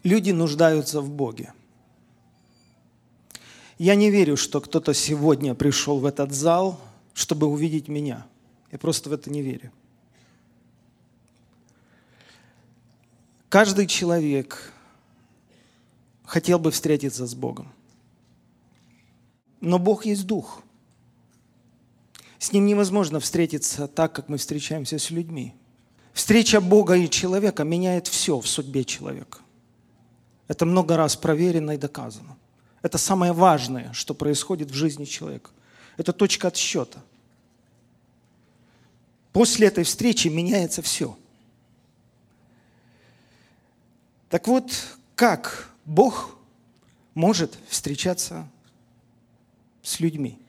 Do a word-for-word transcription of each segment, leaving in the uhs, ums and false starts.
Люди нуждаются в Боге. Я не верю, что кто-то сегодня пришел в этот зал, чтобы увидеть меня. Я просто в это не верю. Каждый человек хотел бы встретиться с Богом. Но Бог есть Дух. С Ним невозможно встретиться так, как мы встречаемся с людьми. Встреча Бога и человека меняет все в судьбе человека. Это много раз проверено и доказано. Это самое важное, что происходит в жизни человека. Это точка отсчета. После этой встречи меняется все. Так вот, как Бог может встречаться с людьми?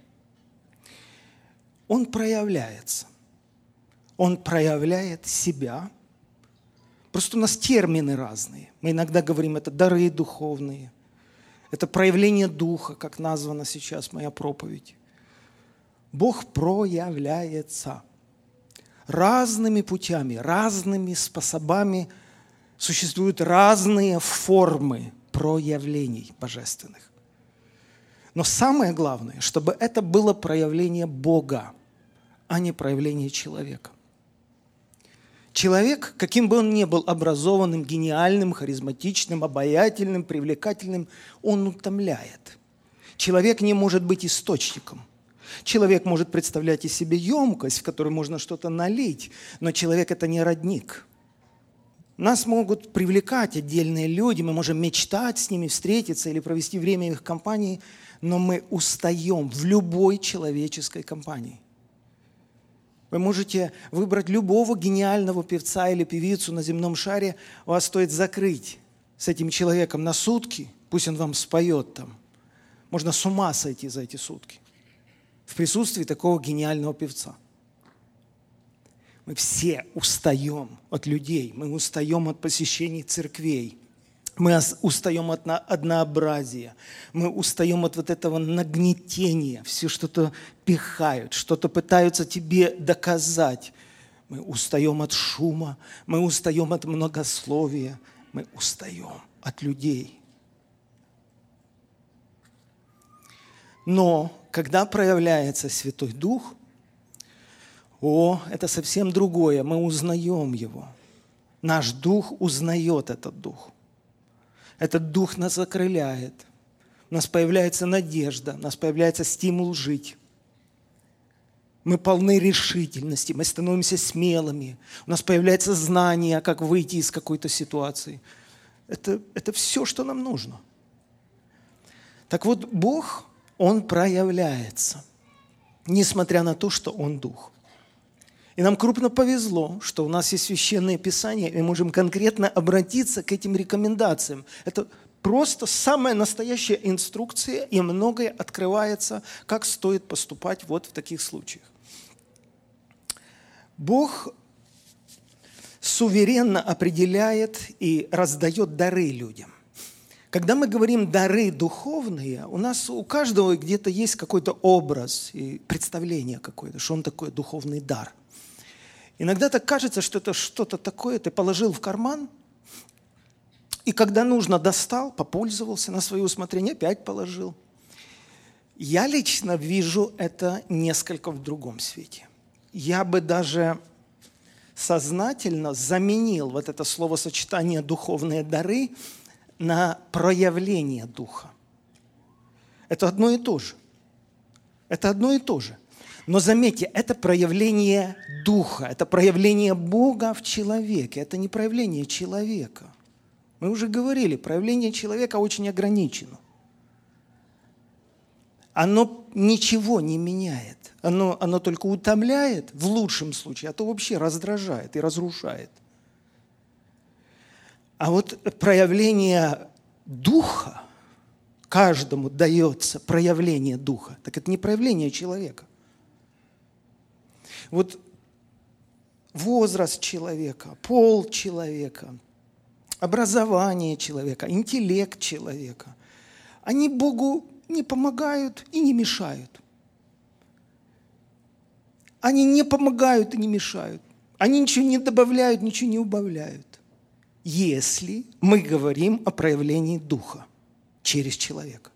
Он проявляется. Он проявляет себя. Просто у нас термины разные. Мы иногда говорим, это дары духовные. Это проявление Духа, как названа сейчас моя проповедь. Бог проявляется разными путями, разными способами. Существуют разные формы проявлений божественных. Но самое главное, чтобы это было проявление Бога, а не проявление человека. Человек, каким бы он ни был образованным, гениальным, харизматичным, обаятельным, привлекательным, он утомляет. Человек не может быть источником. Человек может представлять из себя емкость, в которую можно что-то налить, но человек – это не родник. Нас могут привлекать отдельные люди, мы можем мечтать с ними встретиться или провести время в их компании, но мы устаем в любой человеческой компании. Вы можете выбрать любого гениального певца или певицу на земном шаре, вас стоит закрыть с этим человеком на сутки, пусть он вам споет там. Можно с ума сойти за эти сутки в присутствии такого гениального певца. Мы все устаем от людей, мы устаем от посещений церквей, мы устаем от однообразия, мы устаем от вот этого нагнетения, все что-то пихают, что-то пытаются тебе доказать. Мы устаем от шума, мы устаем от многословия, мы устаем от людей. Но когда проявляется Святой Дух, о, это совсем другое, мы узнаем Его. Наш Дух узнает этот Дух. Этот Дух нас окрыляет. У нас появляется надежда, у нас появляется стимул жить. Мы полны решительности, мы становимся смелыми. У нас появляется знание, как выйти из какой-то ситуации. Это, это все, что нам нужно. Так вот, Бог, Он проявляется, несмотря на то, что Он Дух. И нам крупно повезло, что у нас есть Священное Писание, и мы можем конкретно обратиться к этим рекомендациям. Это просто самая настоящая инструкция, и многое открывается, как стоит поступать вот в таких случаях. Бог суверенно определяет и раздает дары людям. Когда мы говорим «дары духовные», у нас у каждого где-то есть какой-то образ и представление какое-то, что он такой духовный дар. Иногда так кажется, что это что-то такое, ты положил в карман, и когда нужно, достал, попользовался на свое усмотрение, опять положил. Я лично вижу это несколько в другом свете. Я бы даже сознательно заменил вот это словосочетание «духовные дары» на проявление Духа. Это одно и то же. Это одно и то же. Но заметьте, это проявление Духа, это проявление Бога в человеке, это не проявление человека. Мы уже говорили, проявление человека очень ограничено. Оно ничего не меняет, оно, оно только утомляет в лучшем случае, а то вообще раздражает и разрушает. А вот проявление Духа, каждому дается проявление Духа, так это не проявление человека. Вот возраст человека, пол человека, образование человека, интеллект человека, они Богу не помогают и не мешают. Они не помогают и не мешают. Они ничего не добавляют, ничего не убавляют. если мы говорим о проявлении Духа через человека.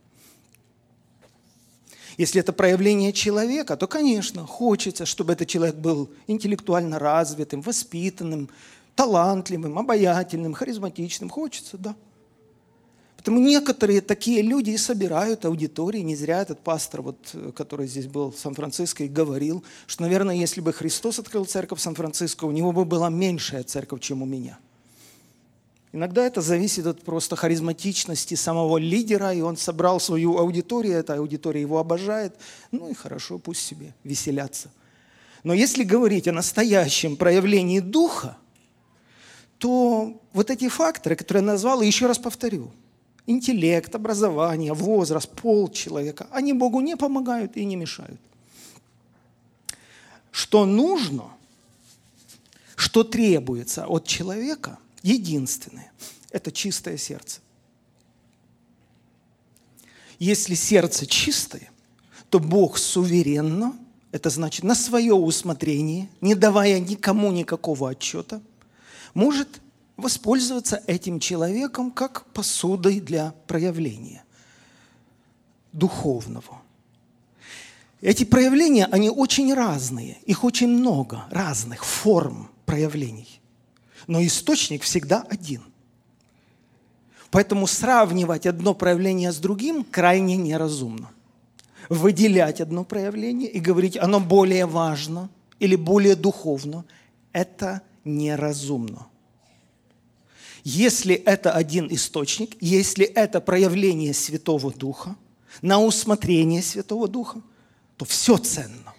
Если это проявление человека, то, конечно, хочется, чтобы этот человек был интеллектуально развитым, воспитанным, талантливым, обаятельным, харизматичным. Хочется, да. Поэтому некоторые такие люди и собирают аудитории. Не зря этот пастор, вот, который здесь был в Сан-Франциско, и говорил, что, наверное, если бы Христос открыл церковь в Сан-Франциско, у него бы была меньшая церковь, чем у меня. Иногда это зависит от просто харизматичности самого лидера, и он собрал свою аудиторию, эта аудитория его обожает. Ну и хорошо, пусть себе веселятся. Но если говорить о настоящем проявлении Духа, то вот эти факторы, которые я назвал, и еще раз повторю, интеллект, образование, возраст, пол человека, они Богу не помогают и не мешают. Что нужно, что требуется от человека, единственное – это чистое сердце. Если сердце чистое, то Бог суверенно, это значит на свое усмотрение, не давая никому никакого отчета, может воспользоваться этим человеком как посудой для проявления духовного. Эти проявления, они очень разные, их очень много разных форм проявлений. Но источник всегда один. Поэтому сравнивать одно проявление с другим крайне неразумно. Выделять одно проявление и говорить, оно более важно или более духовно, это неразумно. Если это один источник, если это проявление Святого Духа, на усмотрение Святого Духа, то все ценно.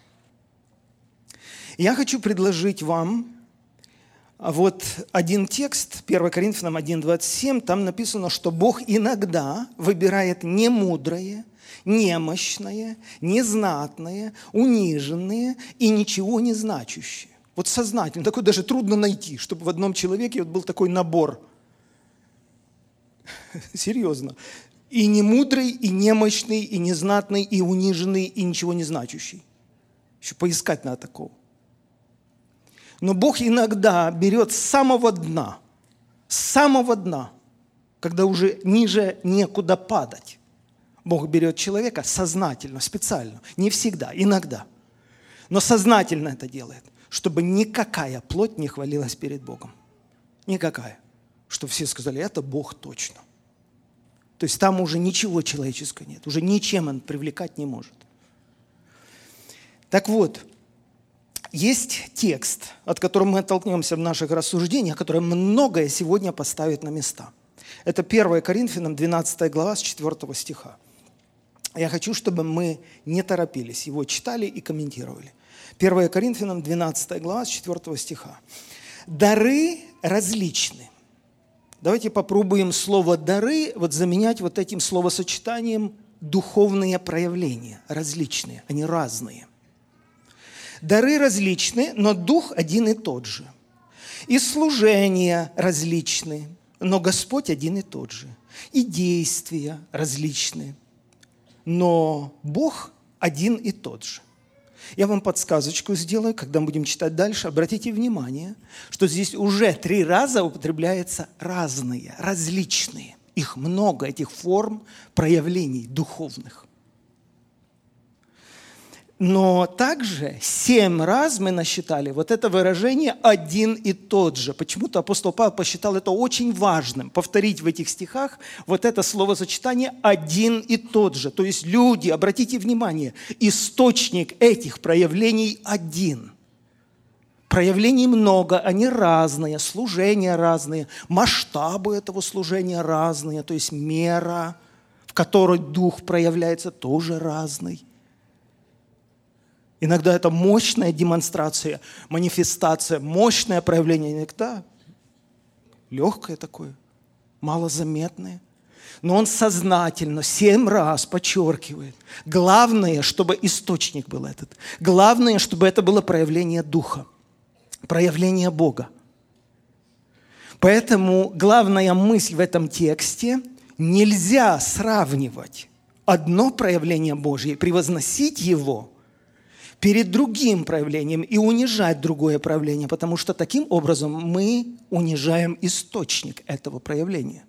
Я хочу предложить вам вот один текст, первое Коринфянам один двадцать семь, там написано, что Бог иногда выбирает немудрое, немощное, незнатное, униженное и ничего не значащее. Вот сознательно, такое даже трудно найти, чтобы в одном человеке вот был такой набор. Серьезно. И немудрый, и немощный, и незнатный, и униженный, и ничего не значащий. Еще поискать надо такого. Но Бог иногда берет с самого дна, с самого дна, когда уже ниже некуда падать. Бог берет человека сознательно, специально, не всегда, иногда. Но сознательно это делает, чтобы никакая плоть не хвалилась перед Богом. Никакая. Чтобы все сказали, это Бог точно. То есть там уже ничего человеческого нет, уже ничем он привлекать не может. Так вот, есть текст, от которого мы оттолкнемся в наших рассуждениях, который многое сегодня поставит на места. Это первое Коринфянам, двенадцатая глава, с четвёртого стиха. Я хочу, чтобы мы не торопились, его читали и комментировали. первое Коринфянам, двенадцатая глава, с четвёртого стиха. «Дары различны». Давайте попробуем слово «дары» вот заменять вот этим словосочетанием «духовные проявления». Различные, они разные. Дары различны, но Дух один и тот же. И служения различны, но Господь один и тот же. И действия различны, но Бог один и тот же. Я вам подсказочку сделаю, когда будем читать дальше. Обратите внимание, что здесь уже три раза употребляется разные, различные. Их много, этих форм проявлений духовных. Но также семь раз мы насчитали вот это выражение «один и тот же». Почему-то апостол Павел посчитал это очень важным, повторить в этих стихах вот это словосочетание «один и тот же». То есть люди, обратите внимание, источник этих проявлений один. Проявлений много, они разные, служения разные, масштабы этого служения разные, то есть мера, в которой Дух проявляется, тоже разный. Иногда это мощная демонстрация, манифестация, мощное проявление. Иногда легкое такое, малозаметное. Но он сознательно семь раз подчеркивает. Главное, чтобы источник был этот. Главное, чтобы это было проявление Духа, проявление Бога. Поэтому главная мысль в этом тексте – нельзя сравнивать одно проявление Божье, превозносить его, перед другим проявлением и унижать другое проявление, потому что таким образом мы унижаем источник этого проявления.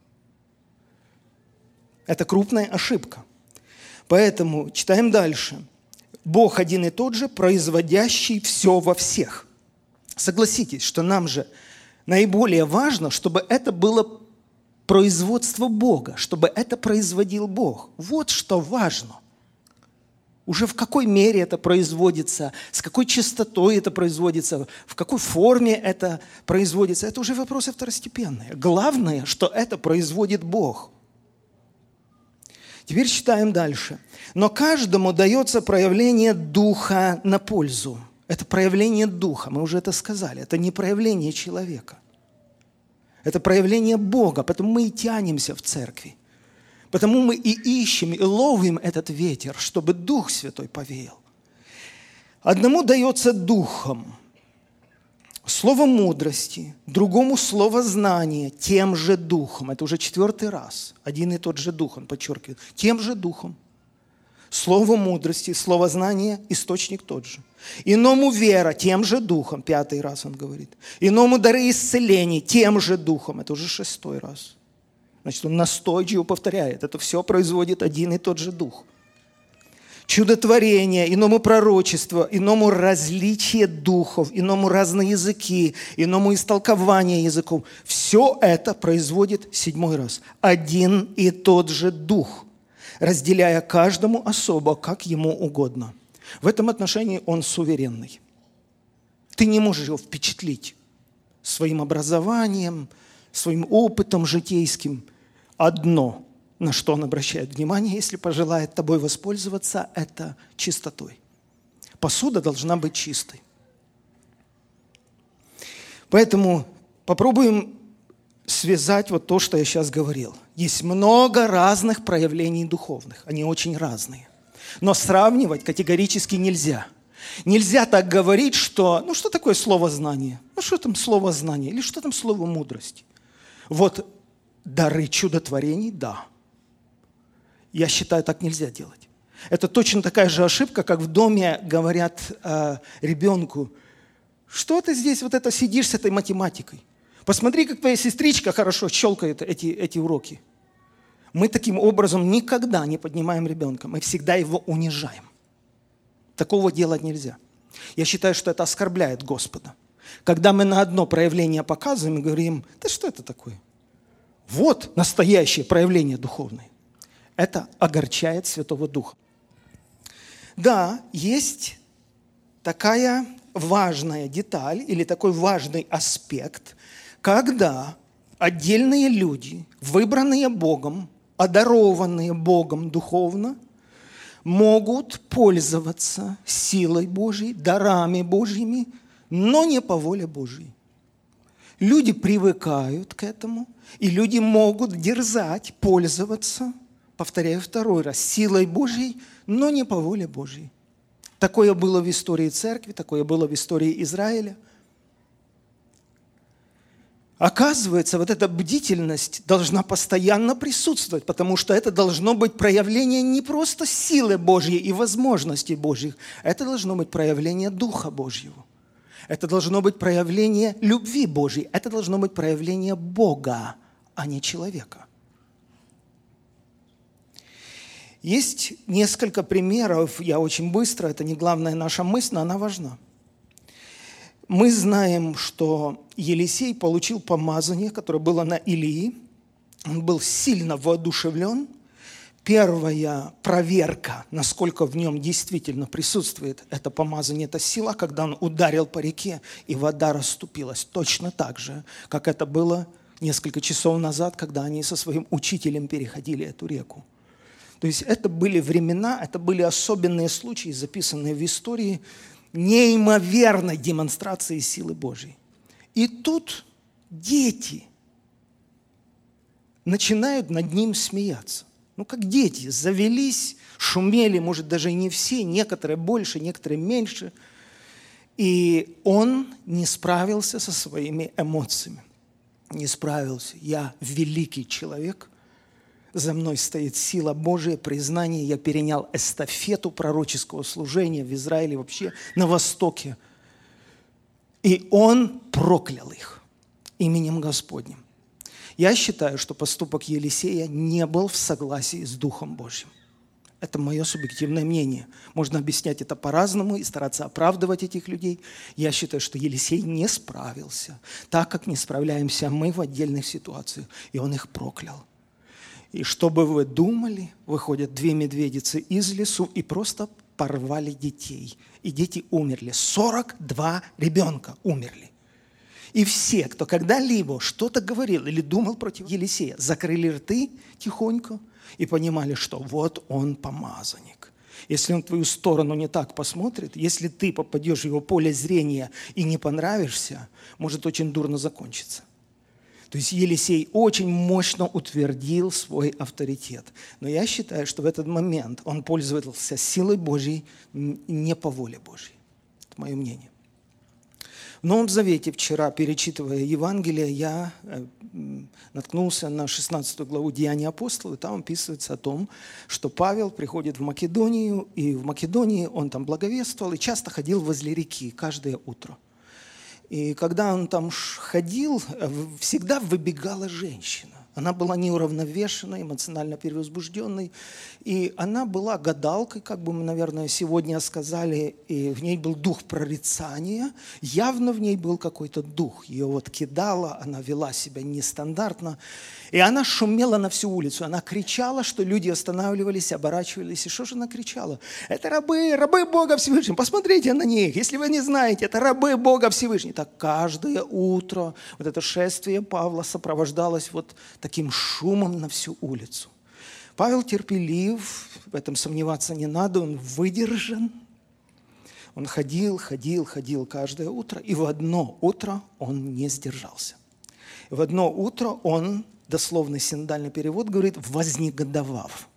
Это крупная ошибка. Поэтому читаем дальше. Бог один и тот же, производящий все во всех. Согласитесь, что нам же наиболее важно, чтобы это было производство Бога, чтобы это производил Бог. Вот что важно. Уже в какой мере это производится, с какой частотой это производится, в какой форме это производится, это уже вопросы второстепенные. Главное, что это производит Бог. Теперь читаем дальше. Но каждому дается проявление Духа на пользу. Это проявление Духа, мы уже это сказали. Это не проявление человека. Это проявление Бога, потому мы и тянемся в церкви. Потому мы и ищем, и ловим этот ветер, чтобы Дух Святой повеял. Одному дается Духом слово мудрости, другому слово знания, тем же Духом. Это уже четвертый раз. Один и тот же Дух, он подчеркивает. Тем же Духом. Слово мудрости, слово знания, источник тот же. Иному вера, тем же Духом. Пятый раз он говорит. Иному дары исцеления, тем же Духом. Это уже шестой раз. Значит, он настойчиво повторяет. Это все производит один и тот же Дух. Чудотворение, иному пророчество, иному различие духов, иному разные языки, иному истолкование языков. Все это производит, седьмой раз, один и тот же Дух, разделяя каждому особо, как ему угодно. В этом отношении он суверенный. Ты не можешь его впечатлить своим образованием, своим опытом житейским. Одно, на что он обращает внимание, если пожелает тобой воспользоваться, это чистотой. Посуда должна быть чистой. Поэтому попробуем связать вот то, что я сейчас говорил. Есть много разных проявлений духовных, они очень разные. Но сравнивать категорически нельзя. Нельзя так говорить, что, ну что такое слово знание? Ну что там слово знание? Или что там слово мудрости? Вот дары чудотворений, да. Я считаю, так нельзя делать. Это точно такая же ошибка, как в доме говорят э, ребенку, что ты здесь вот это сидишь с этой математикой? Посмотри, как твоя сестричка хорошо щелкает эти, эти уроки. Мы таким образом никогда не поднимаем ребенка, мы всегда его унижаем. Такого делать нельзя. Я считаю, что это оскорбляет Господа. Когда мы на одно проявление показываем и говорим, да что это такое? Вот настоящее проявление духовное. Это огорчает Святого Духа. Да, есть такая важная деталь или такой важный аспект, когда отдельные люди, выбранные Богом, одарованные Богом духовно, могут пользоваться силой Божьей, дарами Божьими, но не по воле Божьей. Люди привыкают к этому, и люди могут дерзать, пользоваться, повторяю второй раз, силой Божьей, но не по воле Божьей. Такое было в истории церкви, такое было в истории Израиля. Оказывается, вот эта бдительность должна постоянно присутствовать, потому что это должно быть проявление не просто силы Божьей и возможностей Божьих, это должно быть проявление Духа Божьего. Это должно быть проявление любви Божьей, это должно быть проявление Бога, а не человека. Есть несколько примеров, я очень быстро, это не главная наша мысль, но она важна. Мы знаем, что Елисей получил помазание, которое было на Илии. Он был сильно воодушевлен. Первая проверка, насколько в нем действительно присутствует это помазание, это сила, когда он ударил по реке, и вода расступилась. Точно так же, как это было несколько часов назад, когда они со своим учителем переходили эту реку. То есть это были времена, это были особенные случаи, записанные в истории, неимоверной демонстрации силы Божьей. И тут дети начинают над ним смеяться. Ну, как дети, завелись, шумели, может, даже и не все, некоторые больше, некоторые меньше. И он не справился со своими эмоциями. Не справился. Я великий человек, За мной стоит сила Божия, признание. Я перенял эстафету пророческого служения в Израиле, вообще на Востоке. И он проклял их именем Господним. Я считаю, что поступок Елисея не был в согласии с Духом Божьим. Это мое субъективное мнение. Можно объяснять это по-разному и стараться оправдывать этих людей. Я считаю, что Елисей не справился, так как не справляемся мы в отдельных ситуациях. И он их проклял. И что бы вы думали, выходят две медведицы из лесу и просто порвали детей. И дети умерли. сорок два ребенка умерли. И все, кто когда-либо что-то говорил или думал против Елисея, закрыли рты тихонько и понимали, что вот он помазанник. Если он в твою сторону не так посмотрит, если ты попадешь в его поле зрения и не понравишься, может очень дурно закончиться. То есть Елисей очень мощно утвердил свой авторитет. Но я считаю, что в этот момент он пользовался силой Божьей не по воле Божьей. Это мое мнение. В Новом Завете вчера, перечитывая Евангелие, я наткнулся на шестнадцатую главу Деяний апостолов, и там описывается о том, что Павел приходит в Македонию, и в Македонии он там благовествовал, и часто ходил возле реки каждое утро. И когда он там ходил, всегда выбегала женщина. Она была неуравновешенной, эмоционально перевозбужденной. И она была гадалкой, как бы мы, наверное, сегодня сказали. И в ней был дух прорицания. Явно в ней был какой-то дух. Ее вот кидало, она вела себя нестандартно. И она шумела на всю улицу. Она кричала, что люди останавливались, оборачивались. И что же она кричала? Это рабы, рабы Бога Всевышнего. Посмотрите на них. Если вы не знаете, это рабы Бога Всевышнего. Так каждое утро вот это шествие Павла сопровождалось вот таким шумом на всю улицу. Павел терпелив, в этом сомневаться не надо, он выдержан. Он ходил, ходил, ходил каждое утро, и в одно утро он не сдержался. В одно утро он, дословный синодальный перевод говорит, вознегодовав.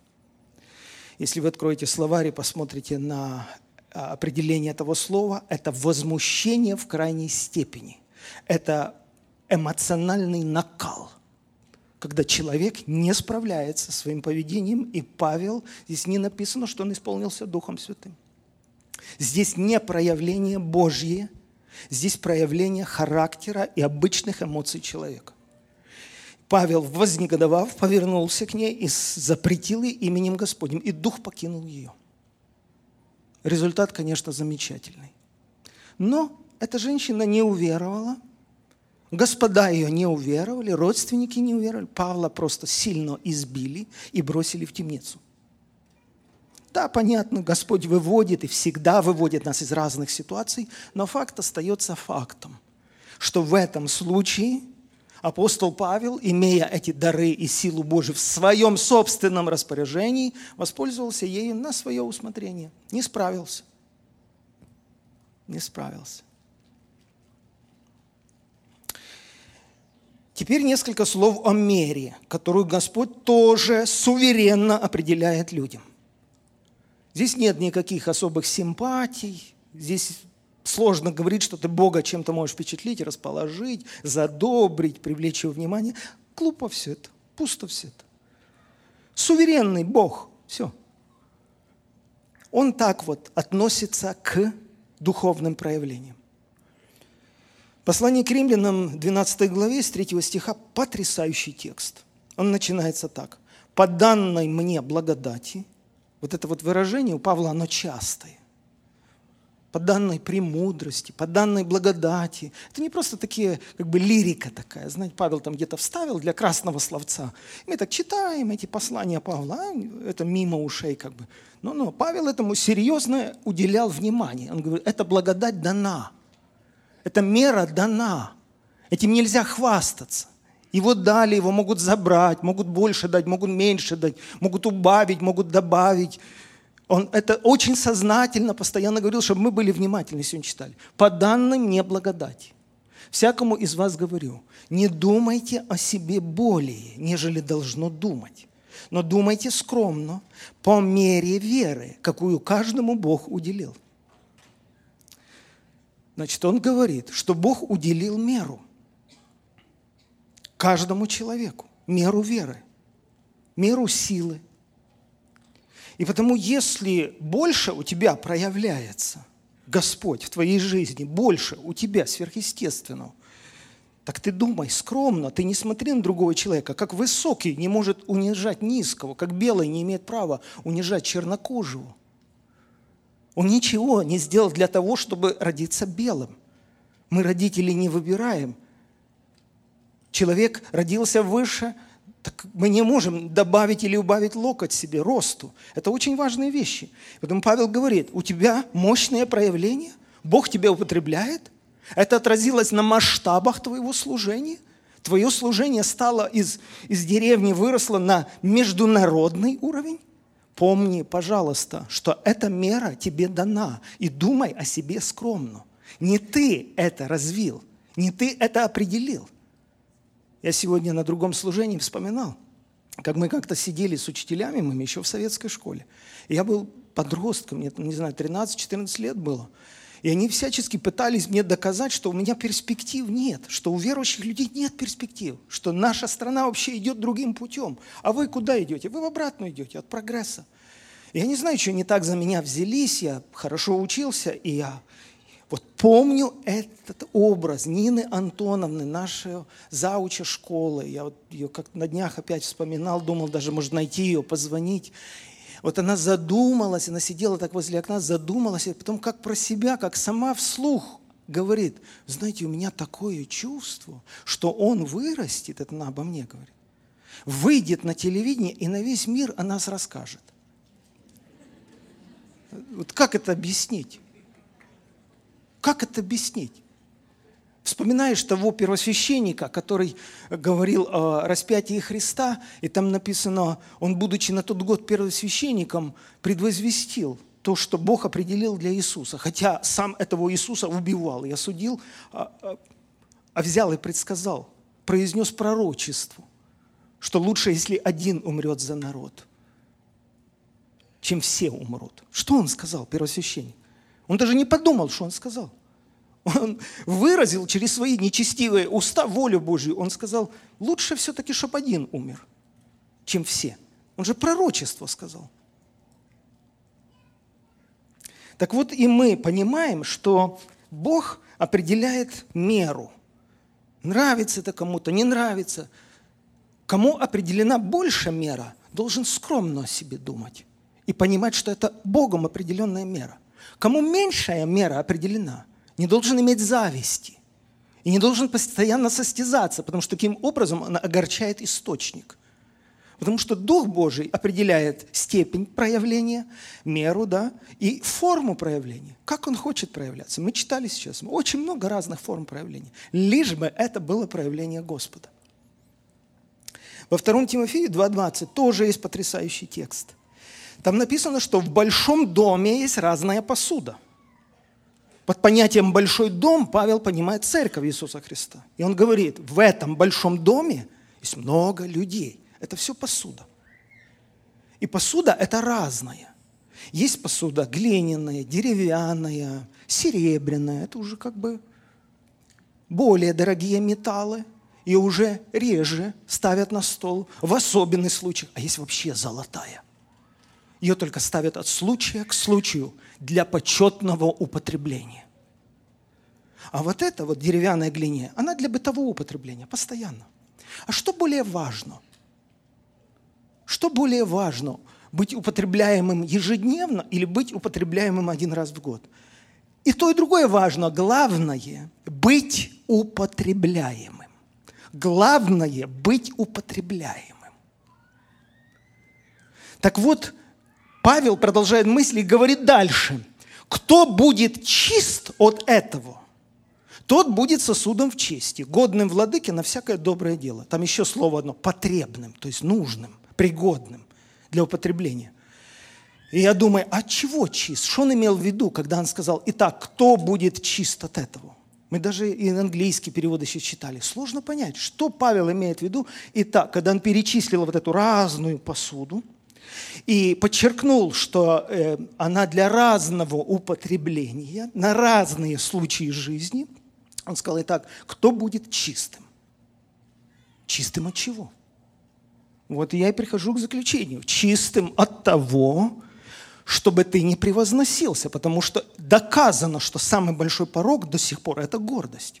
Если вы откроете словарь и посмотрите на определение этого слова, это возмущение в крайней степени. Это эмоциональный накал, когда человек не справляется со своим поведением, и Павел, здесь не написано, что он исполнился Духом Святым. Здесь не проявление Божье, здесь проявление характера и обычных эмоций человека. Павел, вознегодовав, повернулся к ней и запретил ей именем Господним, и дух покинул ее. Результат, конечно, замечательный. Но эта женщина не уверовала, господа ее не уверовали, родственники не уверовали. Павла просто сильно избили и бросили в темницу. Да, понятно, Господь выводит и всегда выводит нас из разных ситуаций, но факт остается фактом, что в этом случае апостол Павел, имея эти дары и силу Божию в своем собственном распоряжении, воспользовался ею на свое усмотрение. Не справился. Не справился. Теперь несколько слов о мере, которую Господь тоже суверенно определяет людям. Здесь нет никаких особых симпатий, здесь сложно говорить, что ты Бога чем-то можешь впечатлить, расположить, задобрить, привлечь его внимание. Глупо все это, пусто все это. Суверенный Бог, все. Он так вот относится к духовным проявлениям. Послание к римлянам, двенадцатой главе, с третьего стиха, потрясающий текст. Он начинается так. «По данной мне благодати», вот это вот выражение у Павла, оно частое. По данной премудрости, по данной благодати. Это не просто такие, как бы лирика такая. Знаете, Павел там где-то вставил для красного словца. И мы так читаем эти послания Павла, а это мимо ушей как бы. Но, но Павел этому серьезно уделял внимание. Он говорит, эта благодать дана. Эта мера дана. Этим нельзя хвастаться. Его дали, его могут забрать, могут больше дать, могут меньше дать, могут убавить, могут добавить. Он это очень сознательно постоянно говорил, чтобы мы были внимательны, сегодня читали. По данной мне благодати. Всякому из вас говорю, не думайте о себе более, нежели должно думать. Но думайте скромно, по мере веры, какую каждому Бог уделил. Значит, он говорит, что Бог уделил меру каждому человеку, меру веры. меру силы. И потому, если больше у тебя проявляется Господь в твоей жизни, больше у тебя сверхъестественного, так ты думай скромно, ты не смотри на другого человека, как высокий не может унижать низкого, как белый не имеет права унижать чернокожего. Он ничего не сделал для того, чтобы родиться белым. Мы, родители, не выбираем. Человек родился выше, так мы не можем добавить или убавить локоть себе, росту. Это очень важные вещи. Поэтому Павел говорит, у тебя мощное проявление, Бог тебя употребляет, это отразилось на масштабах твоего служения. Твое служение стало из, из деревни, выросло на международный уровень. Помни, пожалуйста, что эта мера тебе дана. И думай о себе скромно. Не ты это развил, не ты это определил. Я сегодня на другом служении вспоминал, как мы как-то сидели с учителями, мы еще в советской школе. И я был подростком, мне, не знаю, тринадцать-четырнадцать лет было. И они всячески пытались мне доказать, что у меня перспектив нет, что у верующих людей нет перспектив, что наша страна вообще идет другим путем. А вы куда идете? Вы в обратную идете, от прогресса. Я не знаю, что они так за меня взялись, я хорошо учился, и я вот помню этот образ Нины Антоновны, нашей зауча школы. Я вот ее как на днях опять вспоминал, думал, даже может найти ее, позвонить. Вот она задумалась, она сидела так возле окна, задумалась, и потом как про себя, как сама вслух говорит, знаете, у меня такое чувство, что он вырастет, это она обо мне говорит, выйдет на телевидение и на весь мир о нас расскажет. Вот как это объяснить? Как это объяснить? Вспоминаешь того первосвященника, который говорил о распятии Христа, и там написано, он, будучи на тот год первосвященником, предвозвестил то, что Бог определил для Иисуса. Хотя сам этого Иисуса убивал и осудил, а, а взял и предсказал, произнес пророчество, что лучше, если один умрет за народ, чем все умрут. Что он сказал, первосвященник? Он даже не подумал, что он сказал. Он выразил через свои нечестивые уста волю Божью. Он сказал, лучше все-таки, чтобы один умер, чем все. Он же пророчество сказал. Так вот и мы понимаем, что Бог определяет меру. Нравится это кому-то, не нравится. Кому определена больше мера, должен скромно о себе думать и понимать, что это Богом определенная мера. Кому меньшая мера определена, не должен иметь зависти и не должен постоянно состязаться, потому что таким образом он огорчает источник. Потому что Дух Божий определяет степень проявления, меру, да, и форму проявления. Как Он хочет проявляться. Мы читали сейчас очень много разных форм проявления. Лишь бы это было проявление Господа. Во втором Тимофею два двадцать тоже есть потрясающий текст. Там написано, что в большом доме есть разная посуда. Под понятием «большой дом» Павел понимает церковь Иисуса Христа. И он говорит, в этом большом доме есть много людей. Это все посуда. И посуда – это разная. Есть посуда глиняная, деревянная, серебряная. Это уже как бы более дорогие металлы. И уже реже ставят на стол в особенных случаях. А есть вообще золотая. Ее только ставят от случая к случаю для почетного употребления. А вот эта вот деревянная глиняная, она для бытового употребления постоянно. А что более важно? Что более важно? Быть употребляемым ежедневно или быть употребляемым один раз в год? И то, и другое важно. Главное – быть употребляемым. Главное – быть употребляемым. Так вот, Павел продолжает мысли и говорит дальше. Кто будет чист от этого, тот будет сосудом в чести, годным владыке на всякое доброе дело. Там еще слово одно – потребным, то есть нужным, пригодным для употребления. И я думаю, а чего чист? Что он имел в виду, когда он сказал, итак, кто будет чист от этого? Мы даже и английский перевод еще читали. Сложно понять, что Павел имеет в виду. Итак, когда он перечислил вот эту разную посуду и подчеркнул, что э, она для разного употребления, на разные случаи жизни, он сказал, итак, кто будет чистым? Чистым от чего? Вот я и прихожу к заключению. Чистым от того, чтобы ты не превозносился, потому что доказано, что самый большой порок до сих пор – это гордость.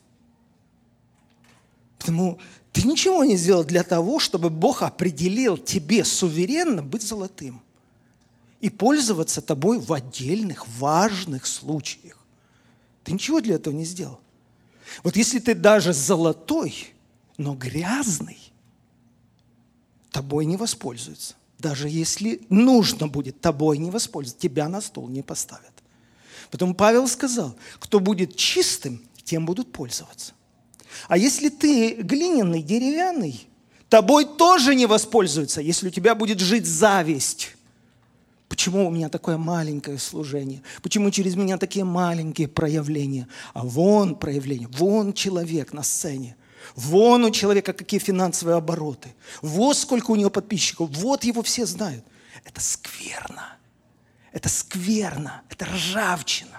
Потому ты ничего не сделал для того, чтобы Бог определил тебе суверенно быть золотым и пользоваться тобой в отдельных важных случаях. Ты ничего для этого не сделал. Вот если ты даже золотой, но грязный, тобой не воспользуются. Даже если нужно будет, тобой не воспользуются, тебя на стол не поставят. Поэтому Павел сказал, кто будет чистым, тем будут пользоваться. А если ты глиняный, деревянный, тобой тоже не воспользуются, если у тебя будет жить зависть. Почему у меня такое маленькое служение? Почему через меня такие маленькие проявления? А вон проявление, вон человек на сцене. Вон у человека какие финансовые обороты. Вот сколько у него подписчиков. Вот его все знают. Это скверно. Это скверно. Это ржавчина.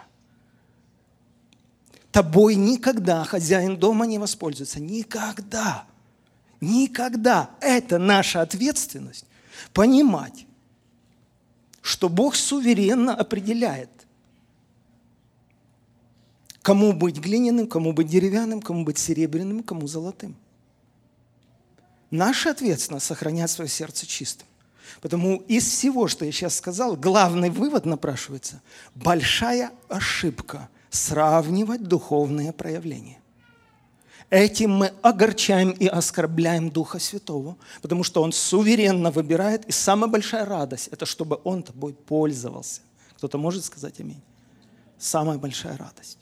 Тобой никогда хозяин дома не воспользуется. Никогда. Никогда. Это наша ответственность. Понимать, что Бог суверенно определяет, кому быть глиняным, кому быть деревянным, кому быть серебряным, кому золотым. Наша ответственность – сохранять свое сердце чистым. Потому из всего, что я сейчас сказал, главный вывод напрашивается – большая ошибка сравнивать духовные проявления. Этим мы огорчаем и оскорбляем Духа Святого, потому что Он суверенно выбирает, и самая большая радость – это чтобы Он тобой пользовался. Кто-то может сказать аминь? Самая большая радость.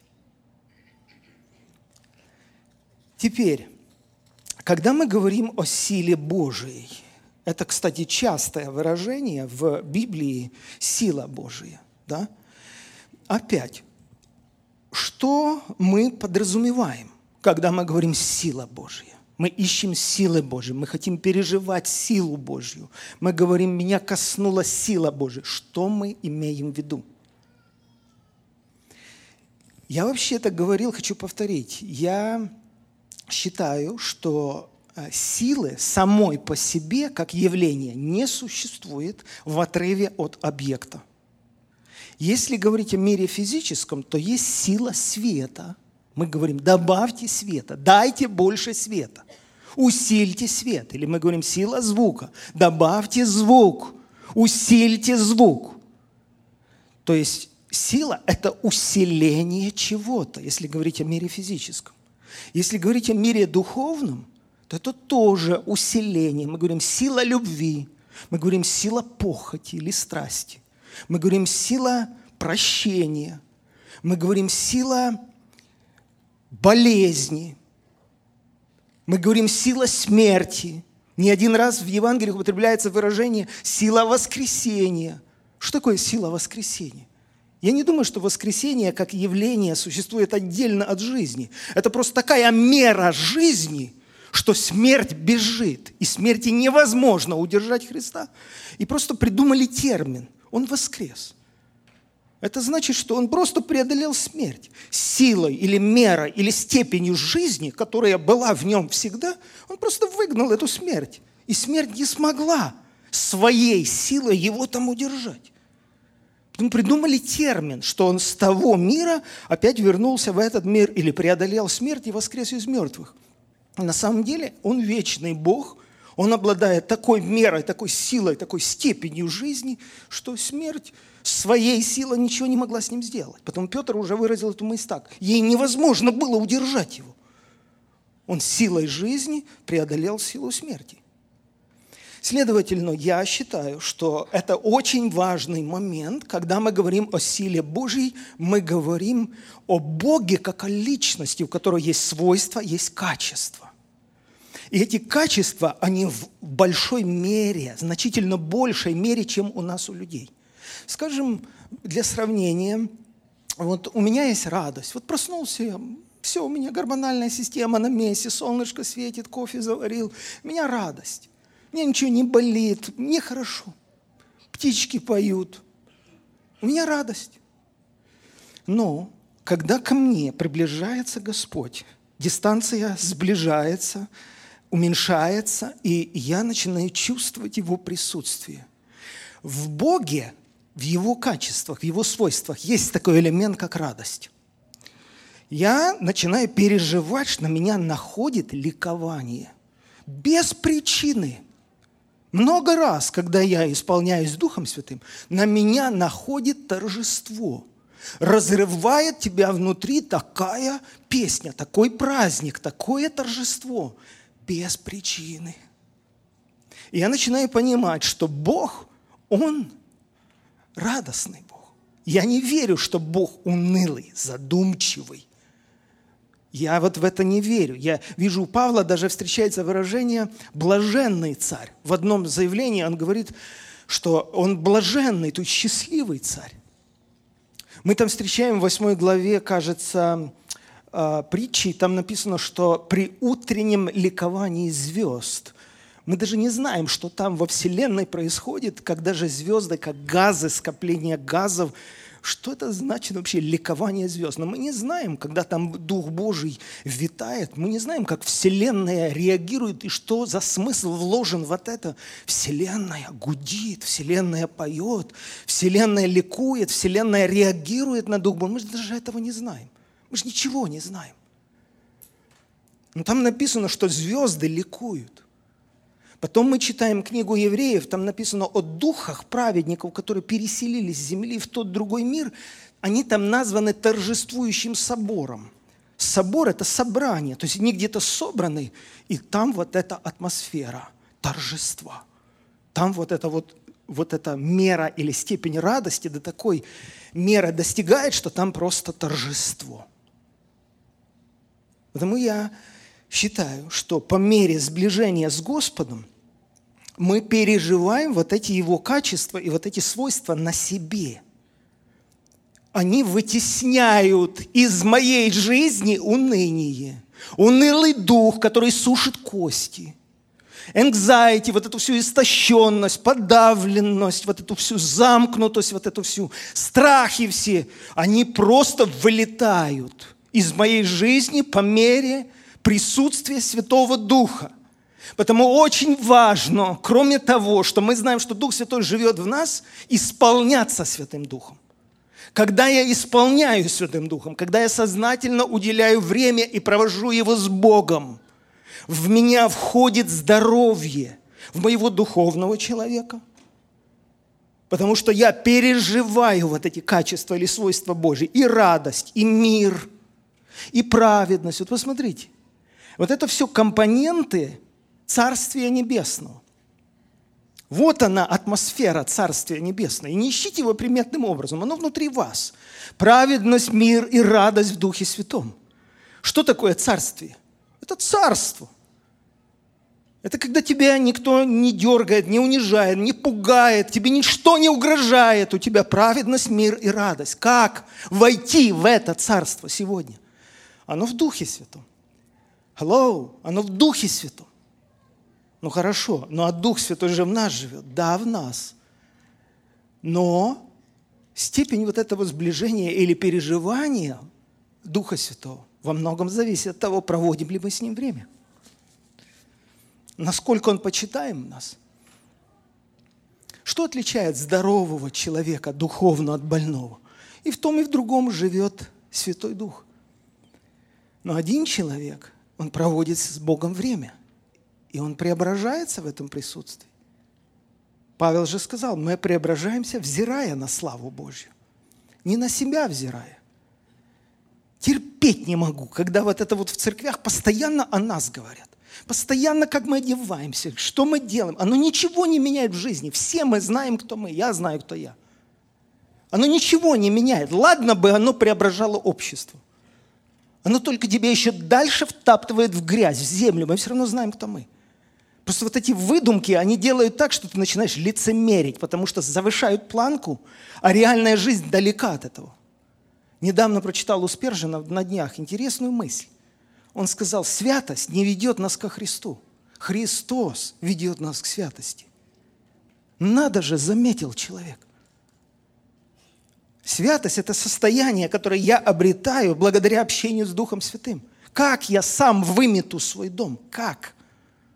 Теперь, когда мы говорим о силе Божией, это, кстати, частое выражение в Библии «сила Божия». Да? Опять, что мы подразумеваем, когда мы говорим «сила Божия»? Мы ищем силы Божьей, мы хотим переживать силу Божью. Мы говорим «меня коснулась сила Божия». Что мы имеем в виду? Я вообще это говорил, хочу повторить. Я считаю, что силы самой по себе, как явление, не существует в отрыве от объекта. Если говорить о мире физическом, то есть сила света. Мы говорим, добавьте света, дайте больше света, усильте свет. Или мы говорим, сила звука, добавьте звук, усильте звук. То есть сила – это усиление чего-то, если говорить о мире физическом. Если говорить о мире духовном, то это тоже усиление. Мы говорим сила любви, мы говорим сила похоти или страсти, мы говорим сила прощения, мы говорим сила болезни, мы говорим сила смерти. Не один раз в Евангелии употребляется выражение сила воскресения. Что такое сила воскресения? Я не думаю, что воскресение как явление существует отдельно от жизни. Это просто такая мера жизни, что смерть бежит, и смерти невозможно удержать Христа. И просто придумали термин. Он воскрес. Это значит, что он просто преодолел смерть. Силой или мерой, или степенью жизни, которая была в нем всегда, он просто выгнал эту смерть. И смерть не смогла своей силой его там удержать. Потом придумали термин, что он с того мира опять вернулся в этот мир или преодолел смерть и воскрес из мертвых. На самом деле он вечный Бог, он обладает такой мерой, такой силой, такой степенью жизни, что смерть своей силой ничего не могла с ним сделать. Потом Петр уже выразил эту мысль так. Ей невозможно было удержать его. Он силой жизни преодолел силу смерти. Следовательно, я считаю, что это очень важный момент, когда мы говорим о силе Божьей, мы говорим о Боге как о личности, у которой есть свойства, есть качества. И эти качества, они в большой мере, значительно большей мере, чем у нас, у людей. Скажем, для сравнения, вот у меня есть радость. Вот проснулся я, все, у меня гормональная система на месте, солнышко светит, кофе заварил. У меня радость. Мне ничего не болит, мне хорошо. Птички поют. У меня радость. Но когда ко мне приближается Господь, дистанция сближается, уменьшается, и я начинаю чувствовать Его присутствие. В Боге, в Его качествах, в Его свойствах есть такой элемент, как радость. Я начинаю переживать, что на меня находит ликование. Без причины. Много раз, когда я исполняюсь Духом Святым, на меня находит торжество. Разрывает тебя внутри такая песня, такой праздник, такое торжество. Без причины. И я начинаю понимать, что Бог, Он радостный Бог. Я не верю, что Бог унылый, задумчивый. Я вот в это не верю. Я вижу, у Павла даже встречается выражение «блаженный царь». В одном заявлении он говорит, что он блаженный, то есть счастливый царь. Мы там встречаем в восьмой главе, кажется, притчи, там написано, что при утреннем ликовании звезд. Мы даже не знаем, что там во Вселенной происходит, когда же звезды, как газы, скопление газов, что это значит вообще ликование звезд? Но мы не знаем, когда там Дух Божий витает, мы не знаем, как Вселенная реагирует и что за смысл вложен в это. Вселенная гудит, Вселенная поет, Вселенная ликует, Вселенная реагирует на Дух Божий. Мы же даже этого не знаем. Мы же ничего не знаем. Но там написано, что звезды ликуют. Потом мы читаем книгу Евреев, там написано о духах праведников, которые переселились с земли в тот другой мир. Они там названы торжествующим собором. Собор – это собрание, то есть они где-то собраны, и там вот эта атмосфера торжества. Там вот эта вот, вот эта мера или степень радости до такой меры достигает, что там просто торжество. Потому я считаю, что по мере сближения с Господом мы переживаем вот эти Его качества и вот эти свойства на себе. Они вытесняют из моей жизни уныние, унылый дух, который сушит кости, anxiety, вот эту всю истощенность, подавленность, вот эту всю замкнутость, вот эту всю страхи все, они просто вылетают из моей жизни по мере присутствия Святого Духа. Потому очень важно, кроме того, что мы знаем, что Дух Святой живет в нас, исполняться Святым Духом. Когда я исполняюсь Святым Духом, когда я сознательно уделяю время и провожу его с Богом, в меня входит здоровье, в моего духовного человека. Потому что я переживаю вот эти качества или свойства Божьи, и радость, и мир, и праведность. Вот посмотрите, вот это все компоненты Царствия Небесного. Вот она, атмосфера Царствия Небесного. И не ищите его приметным образом, оно внутри вас. Праведность, мир и радость в Духе Святом. Что такое царствие? Это царство. Это когда тебя никто не дергает, не унижает, не пугает, тебе ничто не угрожает. У тебя праведность, мир и радость. Как войти в это царство сегодня? Оно в Духе Святом. Hello, оно в Духе Святом. Ну хорошо, ну а Дух Святой же в нас живет. Да, в нас. Но степень вот этого сближения или переживания Духа Святого во многом зависит от того, проводим ли мы с Ним время. Насколько Он почитаем нас. Что отличает здорового человека духовно от больного? И в том, и в другом живет Святой Дух. Но один человек, он проводит с Богом время. И он преображается в этом присутствии. Павел же сказал, мы преображаемся, взирая на славу Божью. Не на себя взирая. Терпеть не могу, когда вот это вот в церквях постоянно о нас говорят. Постоянно, как мы одеваемся, что мы делаем. Оно ничего не меняет в жизни. Все мы знаем, кто мы. Я знаю, кто я. Оно ничего не меняет. Ладно бы оно преображало общество. Оно только тебя еще дальше втаптывает в грязь, в землю. Мы все равно знаем, кто мы. Просто вот эти выдумки, они делают так, что ты начинаешь лицемерить, потому что завышают планку, а реальная жизнь далека от этого. Недавно прочитал у Спержина на днях интересную мысль. Он сказал, святость не ведет нас ко Христу. Христос ведет нас к святости. Надо же, заметил человек. Святость – это состояние, которое я обретаю благодаря общению с Духом Святым. Как я сам вымету свой дом? Как?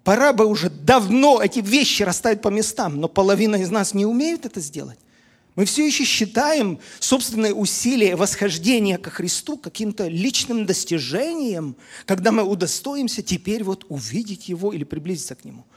Пора бы уже давно эти вещи расставить по местам, но половина из нас не умеет это сделать. Мы все еще считаем собственные усилия восхождения ко Христу каким-то личным достижением, когда мы удостоимся теперь вот увидеть Его или приблизиться к Нему.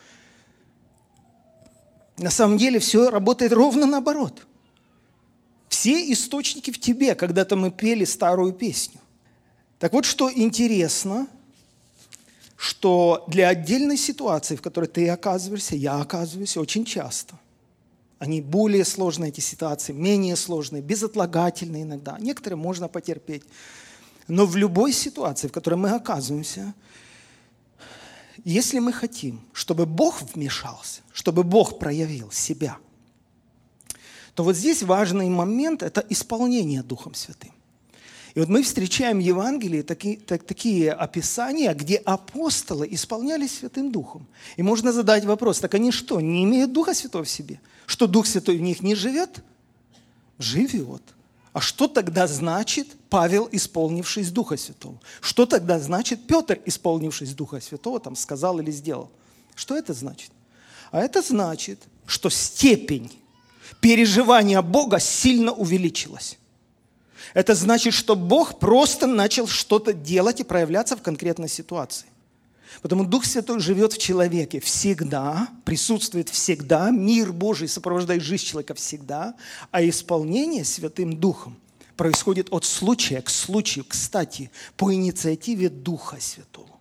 На самом деле все работает ровно наоборот. Все источники в тебе, когда-то мы пели старую песню. Так вот, что интересно, что для отдельной ситуации, в которой ты оказываешься, я оказываюсь очень часто, они более сложные, эти ситуации, менее сложные, безотлагательные иногда. Некоторые можно потерпеть. Но в любой ситуации, в которой мы оказываемся, если мы хотим, чтобы Бог вмешался, чтобы Бог проявил себя, то вот здесь важный момент – это исполнение Духом Святым. И вот мы встречаем в Евангелии такие, так, такие описания, где апостолы исполнялись Святым Духом. И можно задать вопрос, так они что, не имеют Духа Святого в себе? Что Дух Святой в них не живет? Живет. А что тогда значит Павел, исполнившись Духа Святого? Что тогда значит Петр, исполнившись Духа Святого, там сказал или сделал? Что это значит? А это значит, что степень переживания Бога сильно увеличилась. Это значит, что Бог просто начал что-то делать и проявляться в конкретной ситуации. Потому Дух Святой живет в человеке всегда, присутствует всегда, мир Божий сопровождает жизнь человека всегда, а исполнение Святым Духом происходит от случая к случаю, кстати, по инициативе Духа Святого.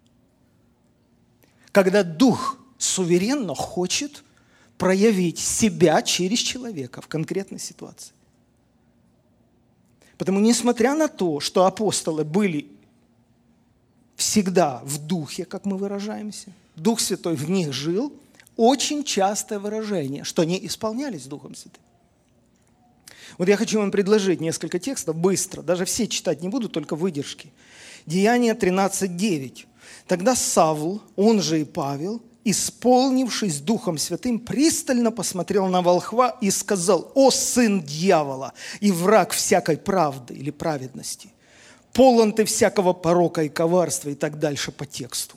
Когда Дух суверенно хочет проявить себя через человека в конкретной ситуации. Потому, несмотря на то, что апостолы были всегда в духе, как мы выражаемся, Дух Святой в них жил, очень частое выражение, что они исполнялись Духом Святым. Вот я хочу вам предложить несколько текстов быстро, даже все читать не буду, только выдержки. Деяния тринадцать девять. Тогда Савл, он же и Павел, исполнившись Духом Святым, пристально посмотрел на волхва и сказал: «О, сын дьявола и враг всякой правды или праведности, полон ты всякого порока и коварства», и так дальше по тексту.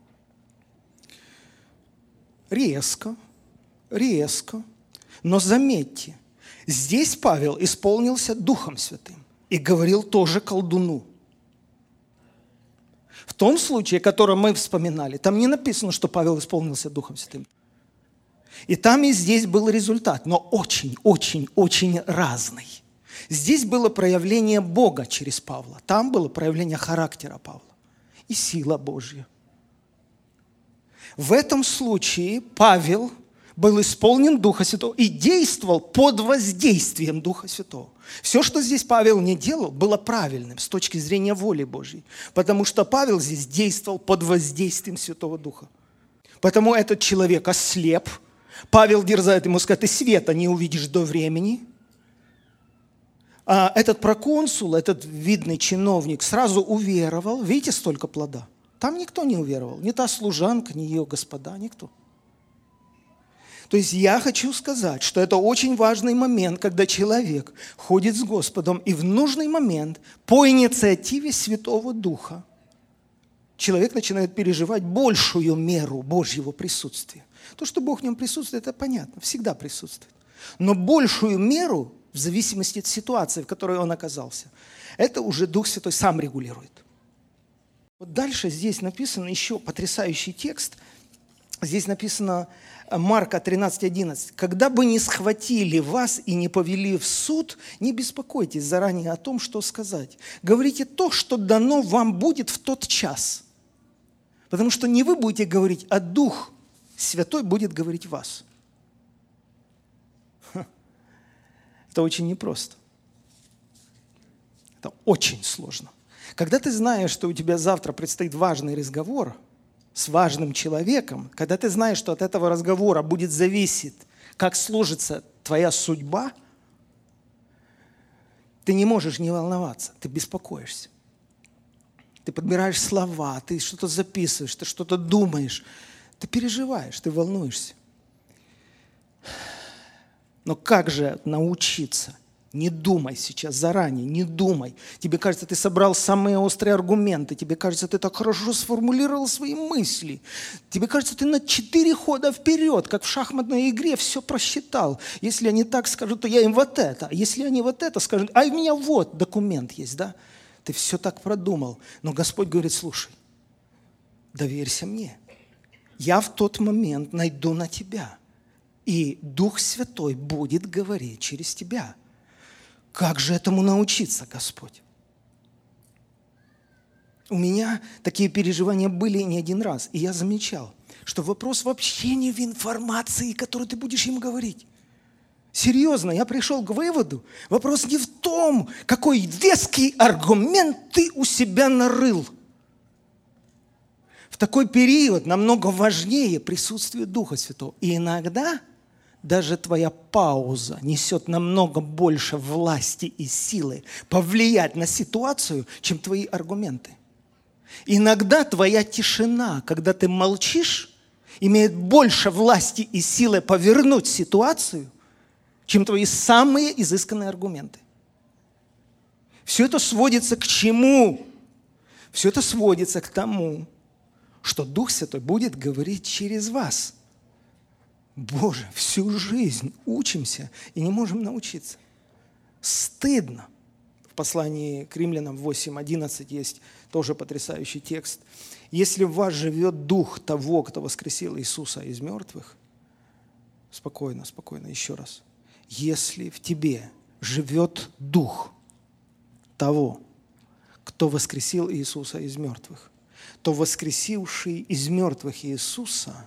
Резко, резко, но заметьте, здесь Павел исполнился Духом Святым и говорил тоже колдуну. В том случае, который мы вспоминали, там не написано, что Павел исполнился Духом Святым. И там и здесь был результат, но очень-очень-очень разный. Здесь было проявление Бога через Павла, там было проявление характера Павла и сила Божья. В этом случае Павел был исполнен Духа Святого и действовал под воздействием Духа Святого. Все, что здесь Павел не делал, было правильным с точки зрения воли Божьей, потому что Павел здесь действовал под воздействием Святого Духа. Потому этот человек ослеп. Павел дерзает ему сказать: ты света не увидишь до времени. А этот проконсул, этот видный чиновник сразу уверовал. Видите, столько плода. Там никто не уверовал. Ни та служанка, ни ее господа, никто. То есть я хочу сказать, что это очень важный момент, когда человек ходит с Господом, и в нужный момент по инициативе Святого Духа человек начинает переживать большую меру Божьего присутствия. То, что Бог в нем присутствует, это понятно, всегда присутствует. Но большую меру, в зависимости от ситуации, в которой он оказался, это уже Дух Святой сам регулирует. Вот дальше здесь написан еще потрясающий текст. Здесь написано Марка тринадцать одиннадцать. «Когда бы не схватили вас и не повели в суд, не беспокойтесь заранее о том, что сказать. Говорите то, что дано вам будет в тот час. Потому что не вы будете говорить, а Дух Святой будет говорить в вас». Это очень непросто. Это очень сложно. Когда ты знаешь, что у тебя завтра предстоит важный разговор с важным человеком, когда ты знаешь, что от этого разговора будет зависеть, как сложится твоя судьба, ты не можешь не волноваться, ты беспокоишься. Ты подбираешь слова, ты что-то записываешь, ты что-то думаешь, ты переживаешь, ты волнуешься. Но как же научиться Не думай сейчас заранее, не думай. Тебе кажется, ты собрал самые острые аргументы. Тебе кажется, ты так хорошо сформулировал свои мысли. Тебе кажется, ты на четыре хода вперед, как в шахматной игре, все просчитал. Если они так скажут, то я им вот это. А если они вот это скажут, а у меня вот документ есть, да? Ты все так продумал. Но Господь говорит, слушай, доверься мне. Я в тот момент найду на тебя. И Дух Святой будет говорить через тебя. Как же этому научиться, Господь? У меня такие переживания были не один раз. И я замечал, что вопрос вообще не в информации, которую ты будешь им говорить. Серьезно, я пришел к выводу, вопрос не в том, какой веский аргумент ты у себя нарыл. В такой период намного важнее присутствие Духа Святого. И иногда даже твоя пауза несет намного больше власти и силы повлиять на ситуацию, чем твои аргументы. Иногда твоя тишина, когда ты молчишь, имеет больше власти и силы повернуть ситуацию, чем твои самые изысканные аргументы. Все это сводится к чему? Все это сводится к тому, что Дух Святой будет говорить через вас. Боже, всю жизнь учимся и не можем научиться. Стыдно. В послании к Римлянам восемь одиннадцать есть тоже потрясающий текст. Если в вас живет Дух того, кто воскресил Иисуса из мертвых, спокойно, спокойно, еще раз. Если в тебе живет Дух того, кто воскресил Иисуса из мертвых, то воскресивший из мертвых Иисуса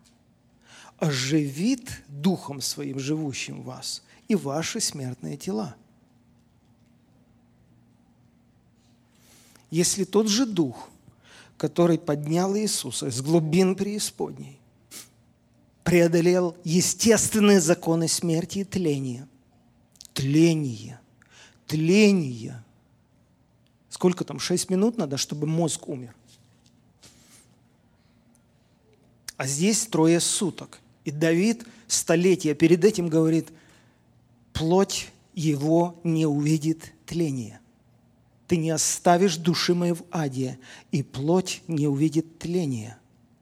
оживит Духом Своим, живущим в вас, и ваши смертные тела. Если тот же Дух, который поднял Иисуса из глубин преисподней, преодолел естественные законы смерти и тления, тление, тление. Сколько там, шесть минут надо, чтобы мозг умер? А здесь трое суток. И Давид столетия перед этим говорит, плоть его не увидит тления. Ты не оставишь души моей в аде, и плоть не увидит тления.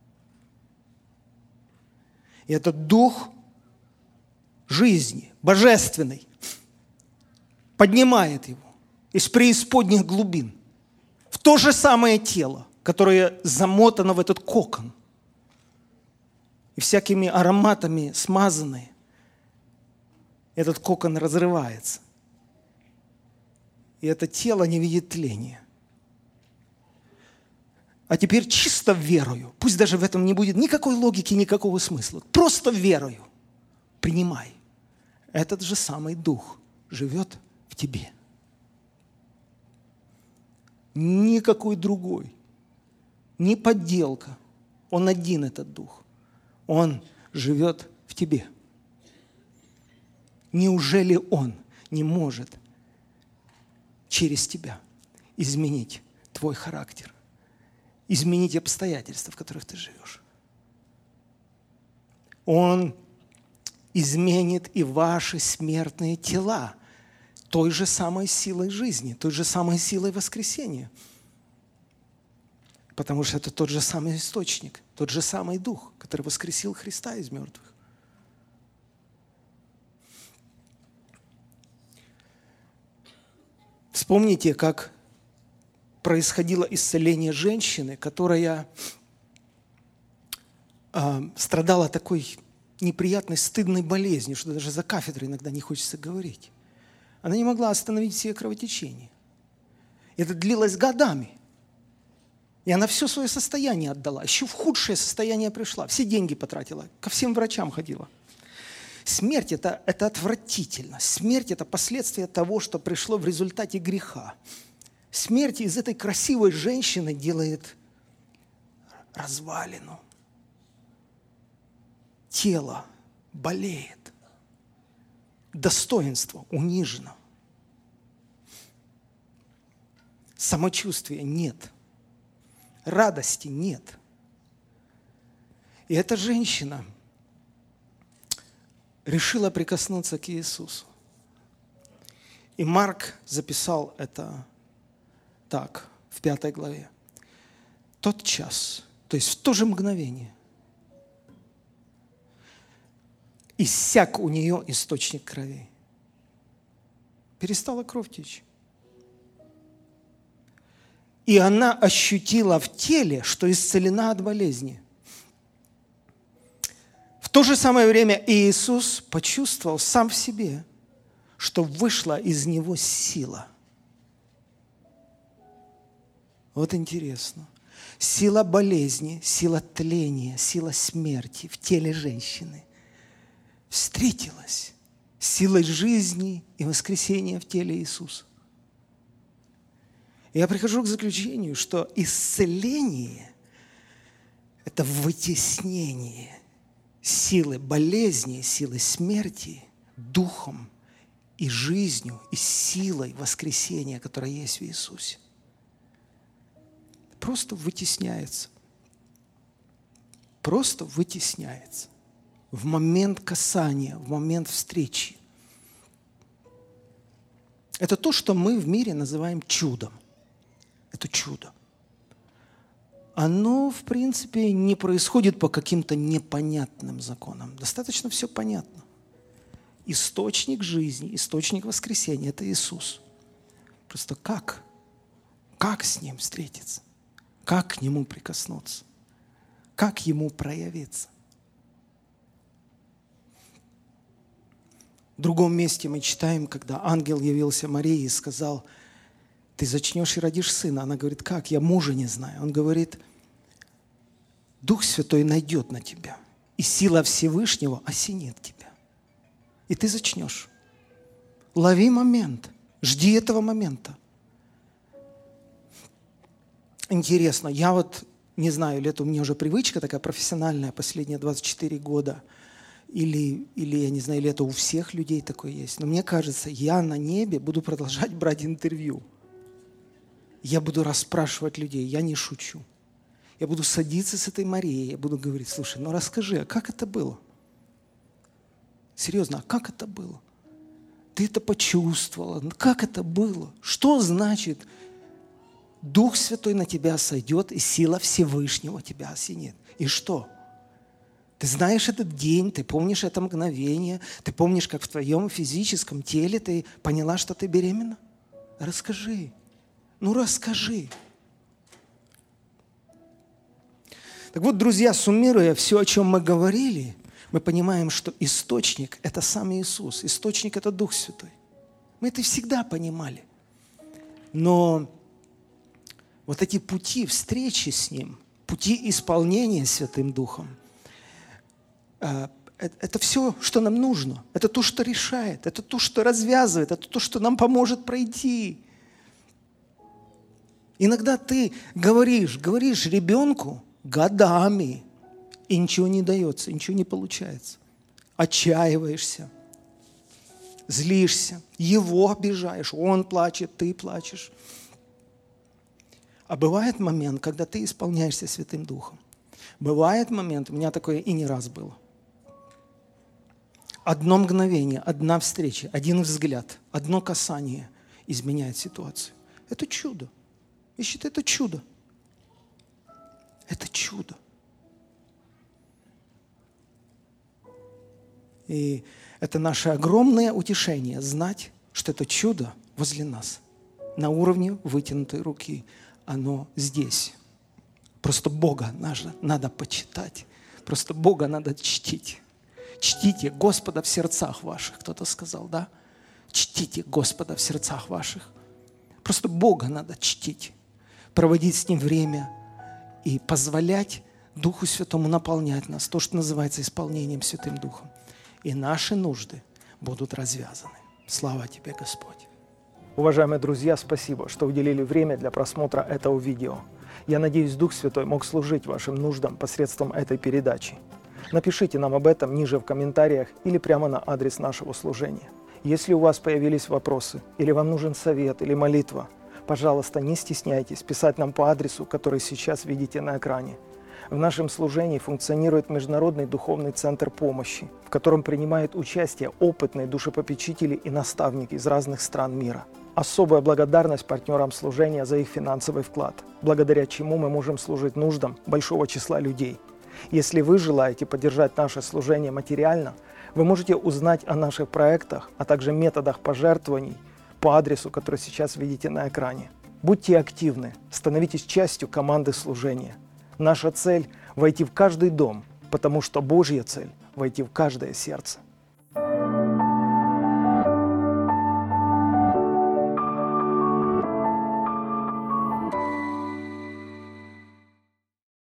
И этот дух жизни, божественный, поднимает его из преисподних глубин в то же самое тело, которое замотано в этот кокон и всякими ароматами смазанный. Этот кокон разрывается. И это тело не видит тления. А теперь чисто верою, пусть даже в этом не будет никакой логики, никакого смысла, просто верою принимай. Этот же самый Дух живет в тебе. Никакой другой, ни подделка. Он один, этот Дух. Он живет в тебе. Неужели Он не может через тебя изменить твой характер, изменить обстоятельства, в которых ты живешь? Он изменит и ваши смертные тела той же самой силой жизни, той же самой силой воскресения. Потому что это тот же самый источник, тот же самый Дух, который воскресил Христа из мертвых. Вспомните, как происходило исцеление женщины, которая э, страдала такой неприятной, стыдной болезнью, что даже за кафедрой иногда не хочется говорить. Она не могла остановить все кровотечения. Это длилось годами. И она все свое состояние отдала. Еще в худшее состояние пришла. Все деньги потратила. Ко всем врачам ходила. Смерть это, – это отвратительно. Смерть – это последствие того, что пришло в результате греха. Смерть из этой красивой женщины делает развалину. Тело болеет. Достоинство унижено. Самочувствия нет. Радости нет. И эта женщина решила прикоснуться к Иисусу. И Марк записал это так, в пятой главе. Тот час, то есть в то же мгновение, иссяк у нее источник крови. Перестала кровь течь. И она ощутила в теле, что исцелена от болезни. В то же самое время Иисус почувствовал сам в себе, что вышла из него сила. Вот интересно. Сила болезни, сила тления, сила смерти в теле женщины встретилась с силой жизни и воскресения в теле Иисуса. Я прихожу к заключению, что исцеление – это вытеснение силы болезни, силы смерти духом и жизнью, и силой воскресения, которая есть в Иисусе. Просто вытесняется. Просто вытесняется. В момент касания, в момент встречи. Это то, что мы в мире называем чудом. Это чудо. Оно, в принципе, не происходит по каким-то непонятным законам. Достаточно все понятно. Источник жизни, источник воскресения – это Иисус. Просто как? Как с Ним встретиться? Как к Нему прикоснуться? Как Ему проявиться? В другом месте мы читаем, когда ангел явился Марии и сказал: ты зачнешь и родишь сына. Она говорит: как? Я мужа не знаю. Он говорит: Дух Святой найдет на тебя, и сила Всевышнего осенит тебя. И ты зачнешь. Лови момент, жди этого момента. Интересно, я вот не знаю, или это у меня уже привычка такая профессиональная последние двадцать четыре года, или, или я не знаю, или это у всех людей такое есть. Но мне кажется, я на небе буду продолжать брать интервью. Я буду расспрашивать людей, я не шучу. Я буду садиться с этой Марией, я буду говорить: слушай, ну расскажи, а как это было? Серьезно, а как это было? Ты это почувствовала? Как это было? Что значит Дух Святой на тебя сойдет, и сила Всевышнего тебя осенит? И что? Ты знаешь этот день, ты помнишь это мгновение, ты помнишь, как в твоем физическом теле ты поняла, что ты беременна? Расскажи. Ну, расскажи. Так вот, друзья, суммируя все, о чем мы говорили, мы понимаем, что источник – это сам Иисус, источник – это Дух Святой. Мы это всегда понимали. Но вот эти пути встречи с Ним, пути исполнения Святым Духом – это все, что нам нужно. Это то, что решает, это то, что развязывает, это то, что нам поможет пройти. Иногда ты говоришь, говоришь ребенку годами, и ничего не дается, ничего не получается. Отчаиваешься, злишься, его обижаешь, он плачет, ты плачешь. А бывает момент, когда ты исполняешься Святым Духом. Бывает момент, у меня такое и не раз было. Одно мгновение, одна встреча, один взгляд, одно касание изменяет ситуацию. Это чудо. Я считаю, это чудо. Это чудо. И это наше огромное утешение знать, что это чудо возле нас, на уровне вытянутой руки. Оно здесь. Просто Бога надо, надо почитать. Просто Бога надо чтить. Чтите Господа в сердцах ваших. Кто-то сказал, да? Чтите Господа в сердцах ваших. Просто Бога надо чтить. Проводить с Ним время и позволять Духу Святому наполнять нас. То, что называется исполнением Святым Духом. И наши нужды будут развязаны. Слава Тебе, Господь. Уважаемые друзья, спасибо, что уделили время для просмотра этого видео. Я надеюсь, Дух Святой мог служить вашим нуждам посредством этой передачи. Напишите нам об этом ниже в комментариях или прямо на адрес нашего служения. Если у вас появились вопросы, или вам нужен совет или молитва, пожалуйста, не стесняйтесь писать нам по адресу, который сейчас видите на экране. В нашем служении функционирует Международный духовный центр помощи, в котором принимают участие опытные душепопечители и наставники из разных стран мира. Особая благодарность партнерам служения за их финансовый вклад, благодаря чему мы можем служить нуждам большого числа людей. Если вы желаете поддержать наше служение материально, вы можете узнать о наших проектах, а также методах пожертвований по адресу, который сейчас видите на экране. Будьте активны, становитесь частью команды служения. Наша цель – войти в каждый дом, потому что Божья цель – войти в каждое сердце.